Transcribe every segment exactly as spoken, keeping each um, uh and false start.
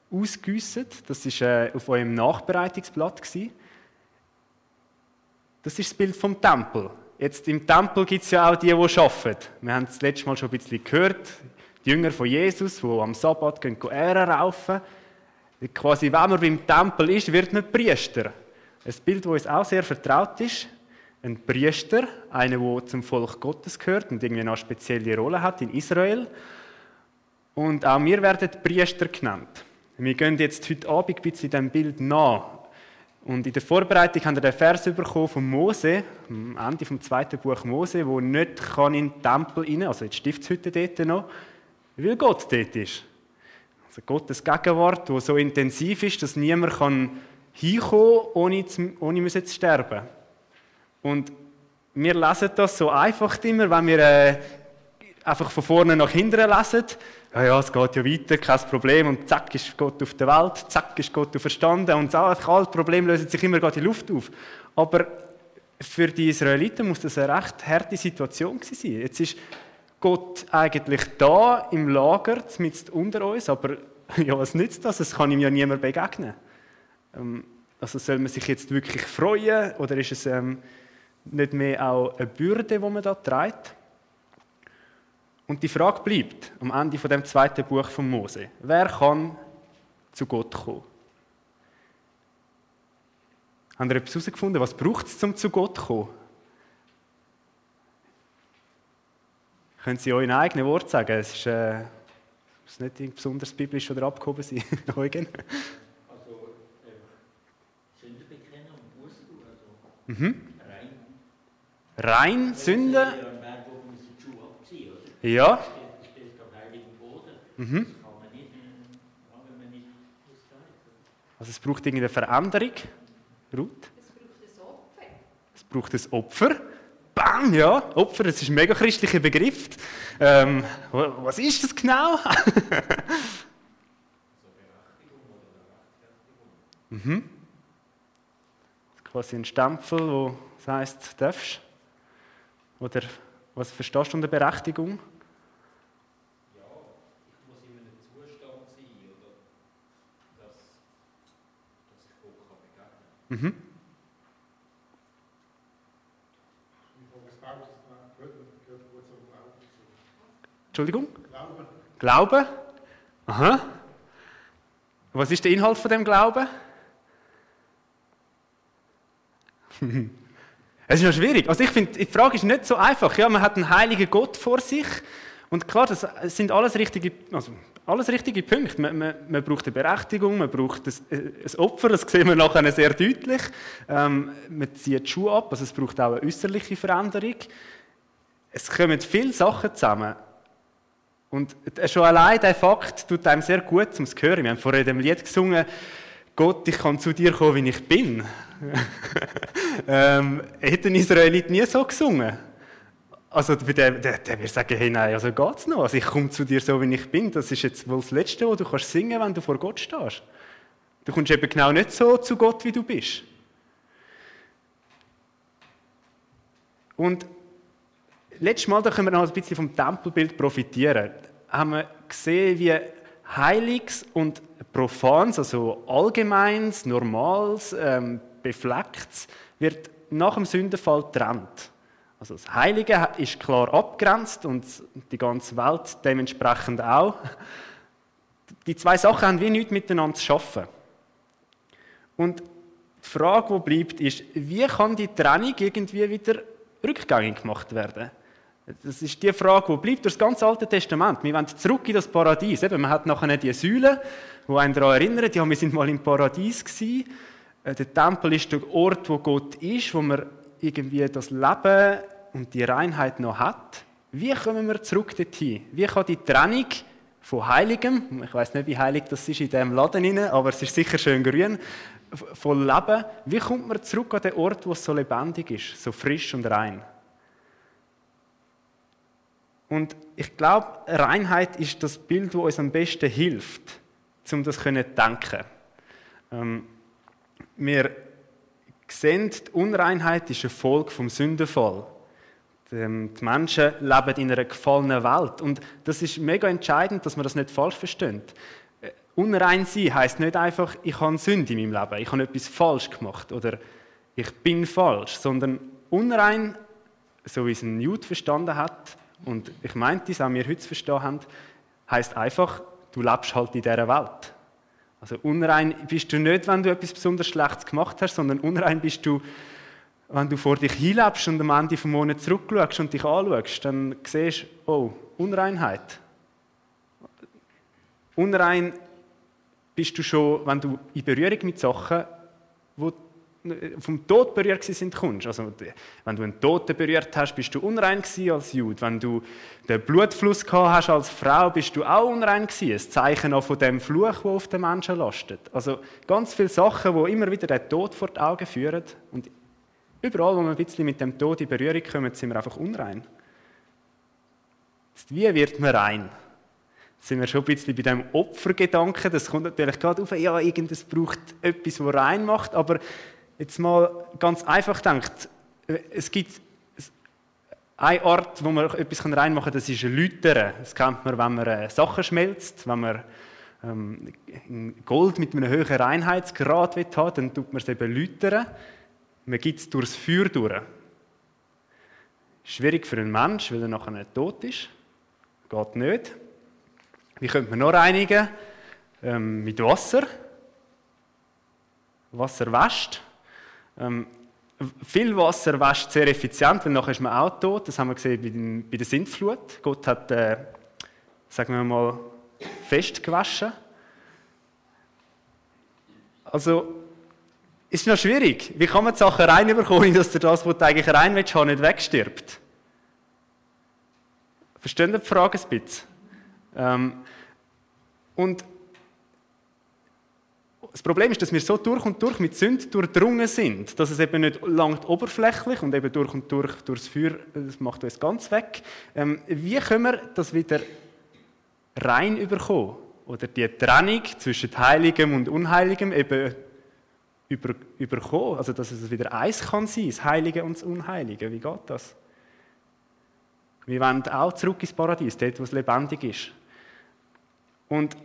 ausgiessen. Das war äh, auf eurem Nachbereitungsblatt. Das ist das Bild vom Tempel. Jetzt im Tempel gibt es ja auch die, die arbeiten. Wir haben das letzte Mal schon ein bisschen gehört. Die Jünger von Jesus, die am Sabbat gehen, gehen Ähren raufen. Quasi, wenn man beim Tempel ist, wird man Priester. Ein Bild, das uns auch sehr vertraut ist. Ein Priester, einer, der zum Volk Gottes gehört und irgendwie eine spezielle Rolle hat in Israel. Und auch wir werden Priester genannt. Wir gehen jetzt heute Abend ein bisschen diesem Bild nach. Und in der Vorbereitung haben wir den Vers bekommen von Mose, am Ende vom zweiten Buch Mose, der nicht kann in den Tempel rein, also in die Stiftshütte dort noch, weil Gott dort ist. Also Gottes Gegenwart, die so intensiv ist, dass niemand kann hinkommen kann, ohne, zu, ohne zu sterben. Und wir lesen das so einfach immer, wenn wir äh, einfach von vorne nach hinten lesen. Ja, ja, es geht ja weiter, kein Problem. Und zack ist Gott auf der Welt, zack ist Gott auferstanden. Und so, einfach alle Probleme lösen sich immer gerade in die Luft auf. Aber für die Israeliten muss das eine recht harte Situation sein. Jetzt ist Gott eigentlich da im Lager, mitten unter uns, aber ja, was nützt das? Es kann ihm ja niemand begegnen. Ähm, also soll man sich jetzt wirklich freuen oder ist es ähm, nicht mehr auch eine Bürde, die man da trägt? Und die Frage bleibt am Ende von dem zweiten Buch von Mose: Wer kann zu Gott kommen? Haben ihr etwas herausgefunden? Was braucht es, um zu Gott zu kommen? Können Sie euch in eigenen Worten sagen? Es ist, äh, muss nicht besonders biblisch oder abgehoben sein. Eugen? Also, äh, Sünde bekennen und Buße tun. Also, mhm. Rein. Rein, Sünde? Am Berg oben müssen die Schuhe abziehen, oder? Ja. Das steht am Heiligen Boden. Mhm. Das kann man nicht, wenn man nicht ausreicht. Also es braucht irgendeine Veränderung. Ruth? Es braucht ein Opfer. Es braucht ein Opfer. Bam, ja, Opfer, das ist ein mega christlicher Begriff. Ähm, was ist das genau? mhm. Das ist quasi ein Stempel, wo das heisst, du darfst. Oder was verstehst du unter Berechtigung? Ja, ich muss in einem Zustand sein, oder dass, dass ich Gott kann begegnen kann. Mhm. Entschuldigung? Glauben. Glauben? Aha. Was ist der Inhalt von dem Glauben? Es ist noch schwierig. Also ich finde, die Frage ist nicht so einfach. Ja, man hat einen heiligen Gott vor sich und klar, das sind alles richtige, also alles richtige Punkte. Man, man, man braucht eine Berechtigung, man braucht ein, ein Opfer, das sehen wir nachher sehr deutlich. Ähm, man zieht die Schuhe ab, also es braucht auch eine äußerliche Veränderung. Es kommen viele Sachen zusammen. Und schon allein dieser Fakt tut einem sehr gut, um es zu hören. Wir haben vorher in dem Lied gesungen, Gott, ich kann zu dir kommen, wie ich bin. ähm, hätte ein Israelit nie so gesungen. Also der, der, der wird sagen, hey, nein, also geht's noch. Also ich komme zu dir so, wie ich bin. Das ist jetzt wohl das Letzte, was du kannst singen, wenn du vor Gott stehst. Du kommst eben genau nicht so zu Gott, wie du bist. Und letztes Mal, da können wir noch ein bisschen vom Tempelbild profitieren. Haben wir gesehen, wie Heiliges und Profans, also Allgemeins, Normales, ähm, Beflecktes, wird nach dem Sündenfall getrennt. Also das Heilige ist klar abgegrenzt und die ganze Welt dementsprechend auch. Die zwei Sachen haben wie nichts miteinander zu schaffen. Und die Frage, die bleibt, ist, wie kann die Trennung irgendwie wieder rückgängig gemacht werden? Das ist die Frage, die bleibt durch das ganze Alte Testament. Wir wollen zurück in das Paradies. Eben, man hat nachher die Säulen, die einen daran erinnern, ja, wir sind mal im Paradies gewesen. Der Tempel ist der Ort, wo Gott ist, wo man irgendwie das Leben und die Reinheit noch hat. Wie kommen wir zurück dorthin? Wie kann die Trennung von Heiligem, ich weiss nicht, wie heilig das ist in diesem Laden rein, aber es ist sicher schön grün, von Leben, wie kommt man zurück an den Ort, wo es so lebendig ist, so frisch und rein? Und ich glaube, Reinheit ist das Bild, das uns am besten hilft, um das zu denken. Ähm, wir sehen, die Unreinheit ist eine Folge vom Sündenfall. Die Menschen leben in einer gefallenen Welt. Und das ist mega entscheidend, dass man das nicht falsch versteht. unrein sein heisst nicht einfach, ich habe Sünde in meinem Leben, ich habe etwas falsch gemacht oder ich bin falsch, sondern unrein, so wie es ein Jude verstanden hat, und ich meinte es auch wir heute verstehen haben, heisst einfach, du lebst halt in dieser Welt. Also unrein bist du nicht, wenn du etwas besonders Schlechtes gemacht hast, sondern unrein bist du, wenn du vor dich hinlebst und am Ende vom Monat zurückschaust und dich anschaust, dann siehst du, oh, Unreinheit. Unrein bist du schon, wenn du in Berührung mit Sachen, die vom Tod berührt sind, kommst. Also, wenn du einen Toten berührt hast, bist du unrein gewesen als Jude. Wenn du den Blutfluss gehabt hast als Frau, bist du auch unrein gewesen. Ein Zeichen auch von dem Fluch, der auf den Menschen lastet. Also ganz viele Sachen, die immer wieder den Tod vor die Augen führen. Und überall, wo wir ein bisschen mit dem Tod in Berührung kommen, sind wir einfach unrein. Jetzt, wie wird man rein? Jetzt sind wir schon ein bisschen bei dem Opfergedanken. Das kommt natürlich gerade auf, ja, irgendwas braucht etwas, das rein macht, aber jetzt mal ganz einfach denkt, es gibt eine Art, wo man etwas reinmachen kann, das ist ein Läutern. Das kennt man, wenn man Sachen schmelzt, wenn man ähm, Gold mit einem höheren Reinheitsgrad haben, dann tut man es eben läutern. Man gibt es durchs Feuer durch. Schwierig für einen Menschen, weil er nachher nicht tot ist. Geht nicht. Wie könnte man noch reinigen? Ähm, mit Wasser. Wasser wäscht. Ähm, viel Wasser wäscht sehr effizient, weil nachher ist man auch tot. Das haben wir gesehen bei, den, bei der Sintflut. Gott hat, äh, sagen wir mal, fest gewaschen. Also, es ist noch schwierig. Wie kann man die Sachen reinbekommen, dass der das, was du eigentlich rein willst, nicht wegstirbt? Verstehen Sie die Frage ein bisschen? Ähm, und das Problem ist, dass wir so durch und durch mit Sünde durchdrungen sind, dass es eben nicht langt oberflächlich und eben durch und durch durchs Feuer, das macht uns ganz weg. Ähm, wie können wir das wieder rein überkommen? Oder die Trennung zwischen Heiligem und Unheiligem eben über, überkommen? Also, dass es wieder eins kann sein, das Heilige und das Unheilige. Wie geht das? Wir wollen auch zurück ins Paradies, dort, wo es lebendig ist. Und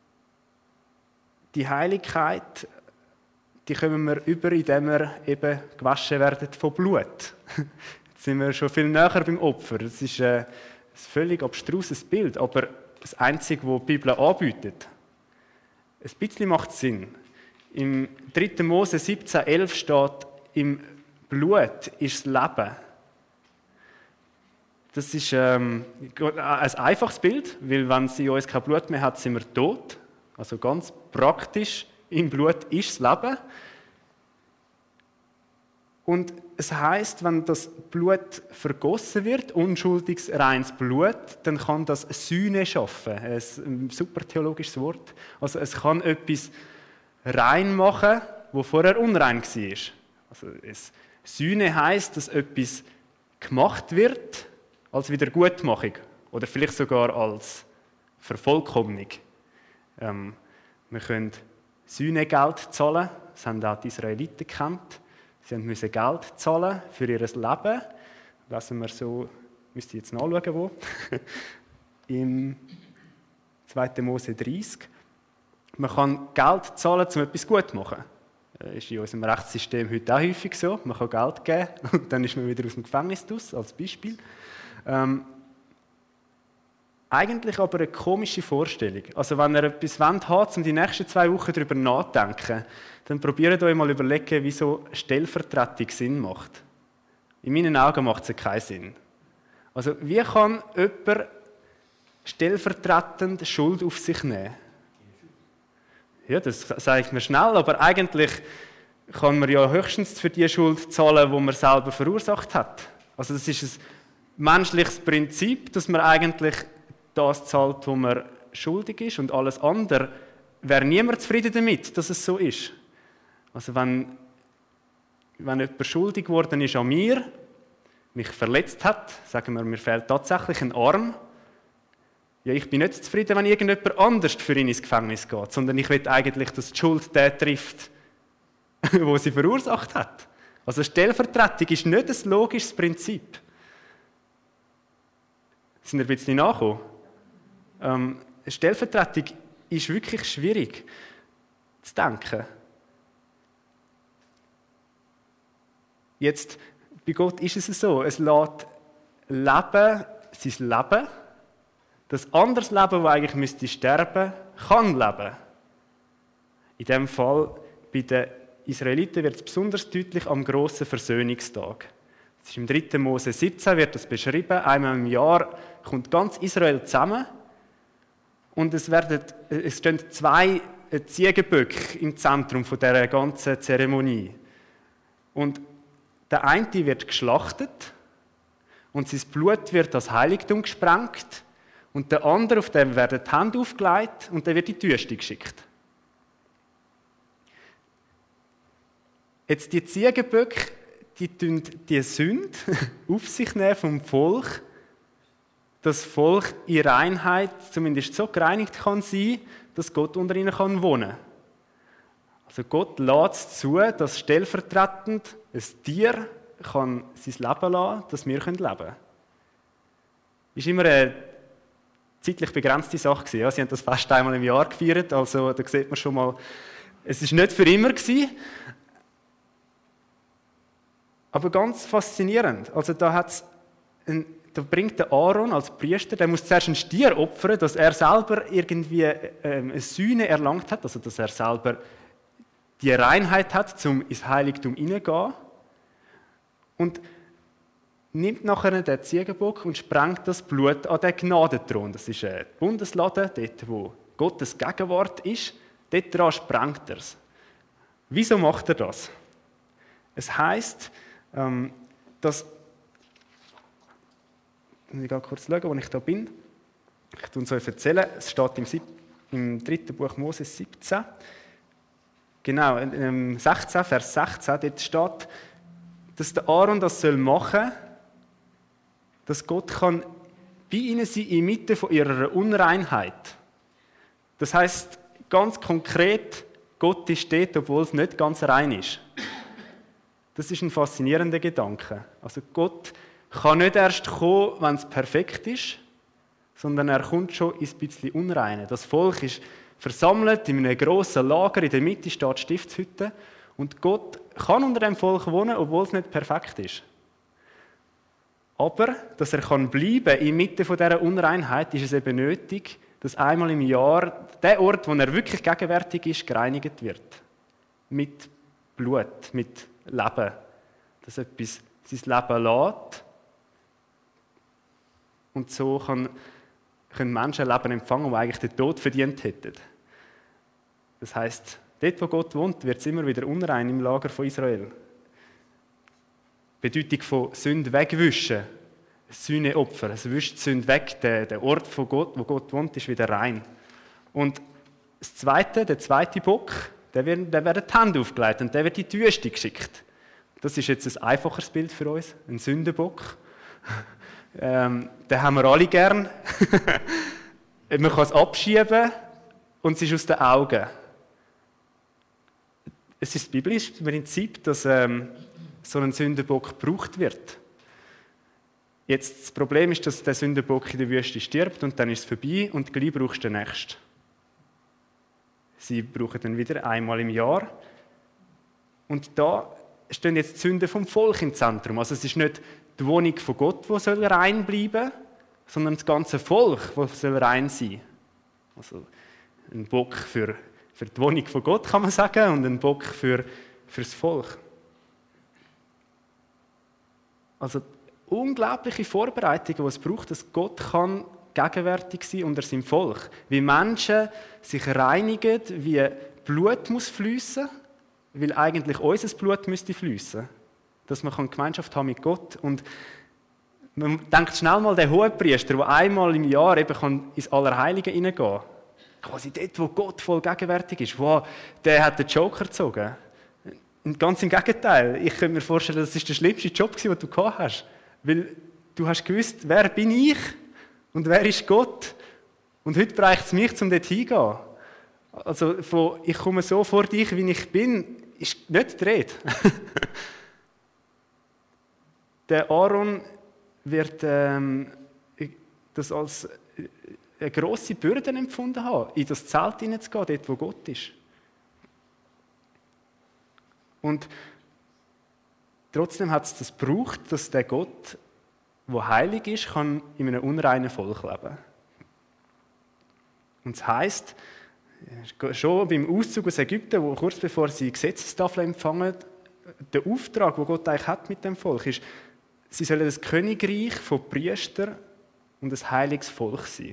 die Heiligkeit, die kommen wir über, indem wir eben gewaschen werden von Blut. Jetzt sind wir schon viel näher beim Opfer. Das ist ein völlig abstruses Bild, aber das Einzige, was die Bibel anbietet. Ein bisschen macht es Sinn. Im dritter Mose siebzehn elf steht, im Blut ist das Leben. Das ist ähm, ein einfaches Bild, weil wenn sie in uns kein Blut mehr hat, sind wir tot. Also ganz praktisch, im Blut ist das Leben. Und es heisst, wenn das Blut vergossen wird, unschuldiges, reines Blut, dann kann das Sühne schaffen. Ein super theologisches Wort. Also es kann etwas rein machen, wo vorher unrein war. Also es, Sühne heisst, dass etwas gemacht wird als Wiedergutmachung oder vielleicht sogar als Vervollkommnung. Ähm, wir können Sühnegeld zahlen, das haben auch die Israeliten gekannt. Sie mussten Geld zahlen für ihr Leben. Lesen wir so, müsst ihr jetzt nachschauen, wo. Im zweiter Mose dreißig. Man kann Geld zahlen, um etwas gut zu machen. Das ist in unserem Rechtssystem heute auch häufig so. Man kann Geld geben und dann ist man wieder aus dem Gefängnis raus, als Beispiel. Ähm, Eigentlich aber eine komische Vorstellung. Also wenn ihr etwas wollt, um die nächsten zwei Wochen darüber nachzudenken, dann probiert euch mal überlegen, wieso Stellvertretung Sinn macht. In meinen Augen macht es keinen Sinn. Also wie kann jemand stellvertretend Schuld auf sich nehmen? Ja, das sage ich mir schnell, aber eigentlich kann man ja höchstens für die Schuld zahlen, die man selber verursacht hat. Also das ist ein menschliches Prinzip, dass man eigentlich das zahlt, wo man schuldig ist, und alles andere wäre niemand zufrieden damit, dass es so ist. Also wenn, wenn jemand schuldig geworden ist an mir, mich verletzt hat, sagen wir, mir fehlt tatsächlich ein Arm, ja, ich bin nicht zufrieden, wenn irgendjemand anders für ihn ins Gefängnis geht, sondern ich will eigentlich, dass die Schuld den trifft, wo sie verursacht hat. Also Stellvertretung ist nicht ein logisches Prinzip. Sind wir ein bisschen nachgekommen? Ähm, Stellvertretung ist wirklich schwierig zu denken. Jetzt, bei Gott ist es so, es lässt Leben, sein Leben, das anderes Leben, das eigentlich müsste sterben, kann leben. In diesem Fall, bei den Israeliten wird es besonders deutlich am grossen Versöhnungstag. Das ist im dritten Mose siebzehn, wird das beschrieben. Einmal im Jahr kommt ganz Israel zusammen und es, werden, es stehen zwei Ziegenböcke im Zentrum dieser ganzen Zeremonie. Und der eine wird geschlachtet und sein Blut wird als Heiligtum gesprengt und der andere, auf dem werden die Hände aufgelegt und der wird in die Wüste geschickt. Jetzt die Ziegenböcke, die tun die Sünde auf sich nehmen vom Volk, dass das Volk in Reinheit zumindest so gereinigt kann sein, dass Gott unter ihnen kann wohnen kann. Also Gott lässt es zu, dass stellvertretend ein Tier kann sein Leben lassen, dass wir leben können. Das ist immer eine zeitlich begrenzte Sache gewesen. Ja, sie haben das fast einmal im Jahr gefeiert, also da sieht man schon mal, es ist nicht für immer gewesen. Aber ganz faszinierend. Also da, hat's ein, da bringt der Aaron als Priester, der muss zuerst einen Stier opfern, dass er selber irgendwie ähm, eine Sühne erlangt hat, also dass er selber die Reinheit hat, um ins Heiligtum hineingehen. Und nimmt nachher den Ziegenbock und sprengt das Blut an den Gnadenthron. Das ist ein Bundeslade, dort wo Gottes Gegenwart ist. Dort dran sprengt er es. Wieso macht er das? Es heisst, ähm, dass... Ich gehe kurz schauen, wo ich da bin. Ich tue es euch erzählen. Es steht im, sieb- im dritten Buch Mose siebzehn. Genau, im sechzehn, Vers sechzehn, dort steht, dass der Aaron das machen soll, dass Gott kann bei ihnen sein inmitten von ihrer Unreinheit. Das heisst, ganz konkret, Gott ist dort, obwohl es nicht ganz rein ist. Das ist ein faszinierender Gedanke. Also Gott kann nicht erst kommen, wenn es perfekt ist, sondern er kommt schon ins bisschen Unreine. Das Volk ist versammelt in einem grossen Lager, in der Mitte steht die Stiftshütte und Gott kann unter dem Volk wohnen, obwohl es nicht perfekt ist. Aber, dass er kann bleiben inmitten von dieser Unreinheit, ist es eben nötig, dass einmal im Jahr der Ort, wo er wirklich gegenwärtig ist, gereinigt wird. Mit Blut, mit Leben. Dass etwas sein Leben lässt. Und so kann, können Menschen Leben empfangen, die eigentlich den Tod verdient hätten. Das heisst, dort, wo Gott wohnt, wird es immer wieder unrein im Lager von Israel. Die Bedeutung von Sünde wegwischen, ein Sühneopfer, es wischt die Sünde weg, der, der Ort, von Gott, wo Gott wohnt, ist wieder rein. Und das Zweite, der zweite Bock, der wird, der wird die Hände aufgelegt und der wird in die Wüste geschickt. Das ist jetzt ein einfacheres Bild für uns, ein Sündenbock. ähm, den haben wir alle gern. Man kann es abschieben und es ist aus den Augen. Es ist das biblische Prinzip, dass ähm, so ein Sündenbock gebraucht wird. Jetzt, das Problem ist, dass der Sündenbock in der Wüste stirbt und dann ist es vorbei und gleich brauchst du den nächsten. Sie brauchen dann wieder einmal im Jahr. Und da stehen jetzt die Sünden vom Volk im Zentrum. Also es ist nicht die Wohnung von Gott, die soll rein bleiben, sondern das ganze Volk, das soll rein sein. Also ein Bock für, für die Wohnung von Gott, kann man sagen, und ein Bock für, für das Volk. Also unglaubliche Vorbereitungen, die es braucht, dass Gott kann gegenwärtig sein unter seinem Volk. Wie Menschen sich reinigen, wie Blut muss fließen, weil eigentlich unser Blut müsste fließen, dass man Gemeinschaft haben mit Gott. Und man denkt schnell mal der Hohepriester, der einmal im Jahr eben kann ins Allerheilige hineingehen kann. Quasi dort, wo Gott voll gegenwärtig ist. Wow, der hat den Joker gezogen. Und ganz im Gegenteil. Ich könnte mir vorstellen, das war der schlimmste Job, den du gehabt hast. Weil du hast gewusst, wer bin ich und wer ist Gott. Und heute reicht es mich, um dort hinzugehen. Also von, ich komme so vor dich, wie ich bin, ist nicht die Rede. Der Aaron wird ähm, das als eine grosse Bürde empfunden haben, in das Zelt hineinzugehen, dort wo Gott ist. Und trotzdem hat es das gebraucht, dass der Gott, der heilig ist, kann in einem unreinen Volk leben. Und es heisst, schon beim Auszug aus Ägypten, wo kurz bevor sie die Gesetzestafel empfangen, der Auftrag, den Gott eigentlich hat mit dem Volk, ist, sie sollen das Königreich von Priestern und ein heiliges Volk sein.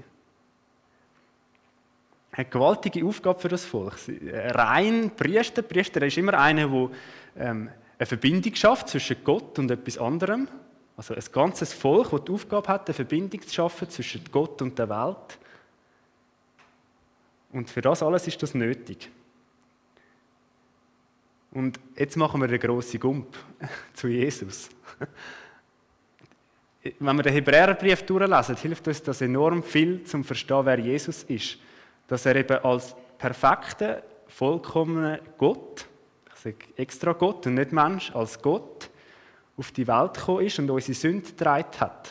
Eine gewaltige Aufgabe für das Volk. Rein Priester, Priester ist immer einer, der ähm, eine Verbindung schafft zwischen Gott und etwas anderem. Also ein ganzes Volk, das die Aufgabe hat, eine Verbindung zu schaffen zwischen Gott und der Welt. Und für das alles ist das nötig. Und jetzt machen wir den grossen Gump zu Jesus. Wenn wir den Hebräerbrief durchlesen, hilft uns das enorm viel, zum zu verstehen, wer Jesus ist. Dass er eben als perfekter, vollkommener Gott, ich sage extra Gott und nicht Mensch, als Gott auf die Welt gekommen ist und unsere Sünde getragen hat.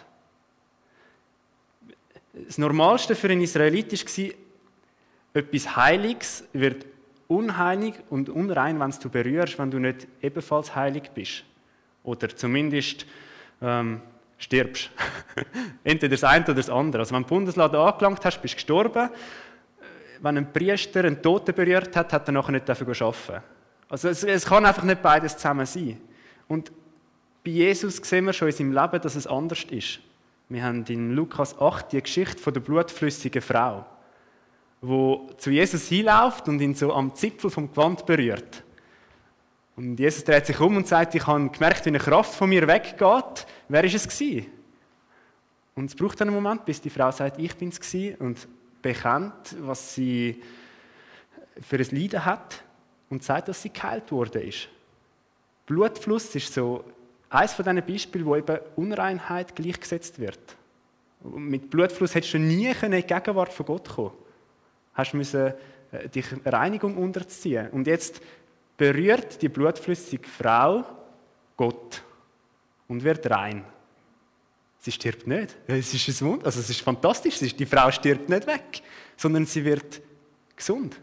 Das Normalste für einen Israelit war, etwas Heiliges wird unheilig und unrein, wenn du berührst, wenn du nicht ebenfalls heilig bist. Oder zumindest ähm, stirbst. Entweder das eine oder das andere. Also wenn du Bundeslade angelangt hast, bist du gestorben. Wenn ein Priester einen Toten berührt hat, hat er nachher nicht arbeiten. Also es, es kann einfach nicht beides zusammen sein. Und bei Jesus sehen wir schon in seinem Leben, dass es anders ist. Wir haben in Lukas acht die Geschichte von der blutflüssigen Frau, wo zu Jesus hinläuft und ihn so am Zipfel vom Gewand berührt. Und Jesus dreht sich um und sagt, ich habe gemerkt, wie eine Kraft von mir weggeht. Wer war es gewesen? Und es braucht einen Moment, bis die Frau sagt, ich bin es gewesen, und bekennt, was sie für ein Leiden hat und sagt, dass sie geheilt worden ist. Blutfluss ist so eines von diesen Beispielen, wo eben Unreinheit gleichgesetzt wird. Mit Blutfluss hättest du nie in die Gegenwart von Gott kommen. Hast müssen dich Reinigung unterziehen. Und jetzt berührt die blutflüssige Frau Gott und wird rein. Sie stirbt nicht. Es ist ein Wunder. Also es ist fantastisch. Die Frau stirbt nicht weg, sondern sie wird gesund.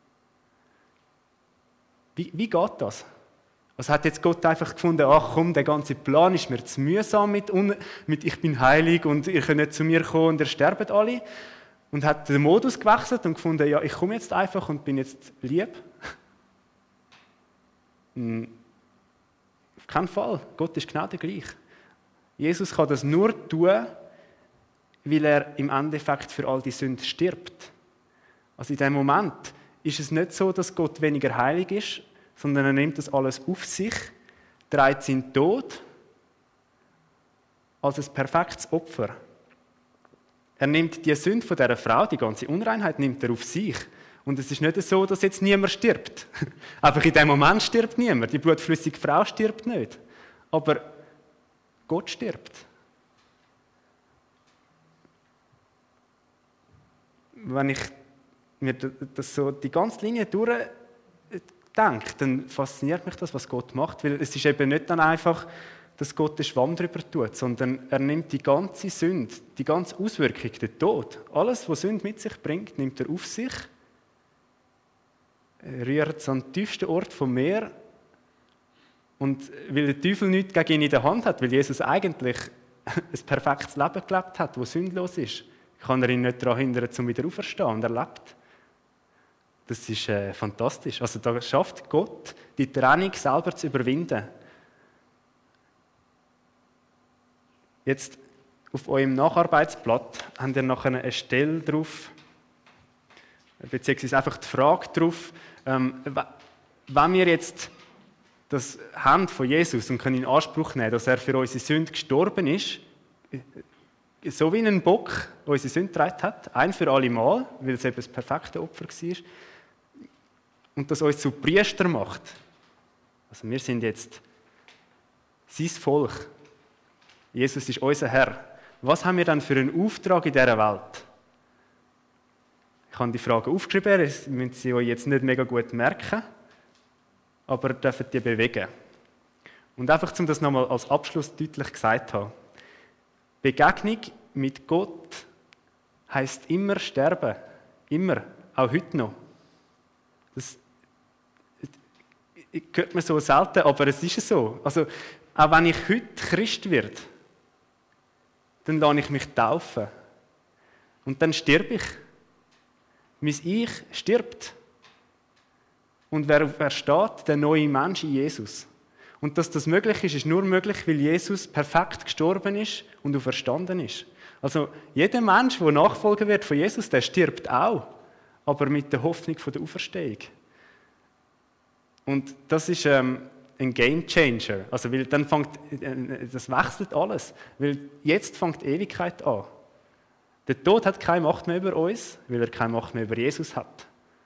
Wie, wie geht das? Also hat jetzt Gott einfach gefunden, ach komm, der ganze Plan ist mir zu mühsam mit, mit ich bin heilig und ihr könnt nicht zu mir kommen und ihr sterbt alle. Und hat den Modus gewechselt und gefunden, ja, ich komme jetzt einfach und bin jetzt lieb. Auf keinen Fall. Gott ist genau der gleiche. Jesus kann das nur tun, weil er im Endeffekt für all die Sünden stirbt. Also in dem Moment ist es nicht so, dass Gott weniger heilig ist, sondern er nimmt das alles auf sich, trägt seinen Tod als ein perfektes Opfer. Er nimmt die Sünde von dieser Frau, die ganze Unreinheit, nimmt er auf sich. Und es ist nicht so, dass jetzt niemand stirbt. Einfach in dem Moment stirbt niemand. Die blutflüssige Frau stirbt nicht. Aber Gott stirbt. Wenn ich mir das so die ganze Linie durchdenke, dann fasziniert mich das, was Gott macht. Weil es ist eben nicht dann einfach, dass Gott den Schwamm drüber tut, sondern er nimmt die ganze Sünde, die ganze Auswirkung, den Tod, alles, was Sünde mit sich bringt, nimmt er auf sich, rührt es an den tiefsten Ort vom Meer. Und weil der Teufel nichts gegen ihn in der Hand hat, weil Jesus eigentlich ein perfektes Leben gelebt hat, das sündlos ist, kann er ihn nicht daran hindern, zum wieder auferstehen, und er lebt. Das ist äh, fantastisch. Also da schafft Gott, die Trennung selber zu überwinden. Jetzt auf eurem Nacharbeitsblatt habt ihr nachher eine Stelle drauf, beziehungsweise einfach die Frage drauf, ähm, wenn wir jetzt das haben von Jesus und können in Anspruch nehmen, dass er für unsere Sünde gestorben ist, so wie ein Bock unsere Sünde getragen hat, ein für alle Mal, weil es eben das perfekte Opfer war, und das uns zu Priester macht. Also wir sind jetzt sein Volk. Jesus ist unser Herr. Was haben wir dann für einen Auftrag in dieser Welt? Ich habe die Frage aufgeschrieben, das müssen Sie euch jetzt nicht mega gut merken, aber dürfen die bewegen. Und einfach, um das nochmal als Abschluss deutlich gesagt zu haben. Begegnung mit Gott heisst immer sterben. Immer. Auch heute noch. Das hört man so selten, aber es ist so. Also, auch wenn ich heute Christ werde, dann lasse ich mich taufen. Und dann sterbe ich. Mein Ich stirbt. Und wer versteht, der neue Mensch in Jesus. Und dass das möglich ist, ist nur möglich, weil Jesus perfekt gestorben ist und auferstanden ist. Also jeder Mensch, der Nachfolger wird von Jesus, der stirbt auch, aber mit der Hoffnung von der Auferstehung. Und das ist ähm, ein Game Changer. Also, weil dann fängt, äh, das wechselt alles. Weil jetzt fängt die Ewigkeit an. Der Tod hat keine Macht mehr über uns, weil er keine Macht mehr über Jesus hat.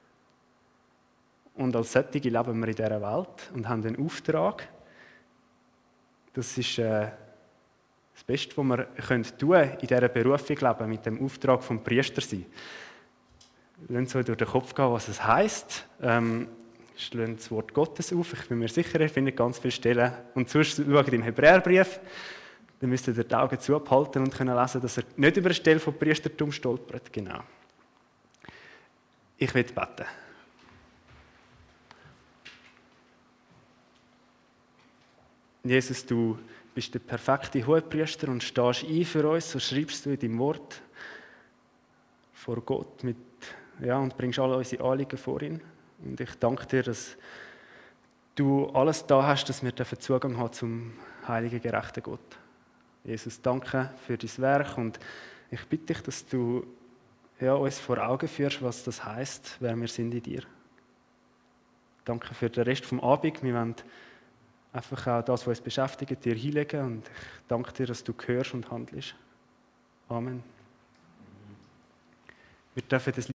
Und als solche leben wir in dieser Welt und haben einen Auftrag. Das ist äh, das Beste, was wir können tun können, in dieser Berufung leben, mit dem Auftrag vom Priester sein. Lassen so durch den Kopf gehen, was es heisst. Ähm, Ich schlage das Wort Gottes auf. Ich bin mir sicher, ihr findet ganz viele Stellen. Und sonst schaut im Hebräerbrief. Dann müsst ihr die Augen zuhalten und können lesen, dass er nicht über eine Stelle vom Priestertum stolpert. Genau. Ich will beten. Jesus, du bist der perfekte Hohepriester und stehst ein für uns. So schreibst du in deinem Wort vor Gott mit, ja, und bringst alle unsere Anliegen vor ihn. Und ich danke dir, dass du alles da hast, dass wir Zugang haben zum heiligen, gerechten Gott. Jesus, danke für dein Werk und ich bitte dich, dass du ja, uns vor Augen führst, was das heisst, wer wir sind in dir. Danke für den Rest vom Abend. Wir wollen einfach auch das, was uns beschäftigt, dir hinlegen und ich danke dir, dass du hörst und handelst. Amen. Wir dürfen das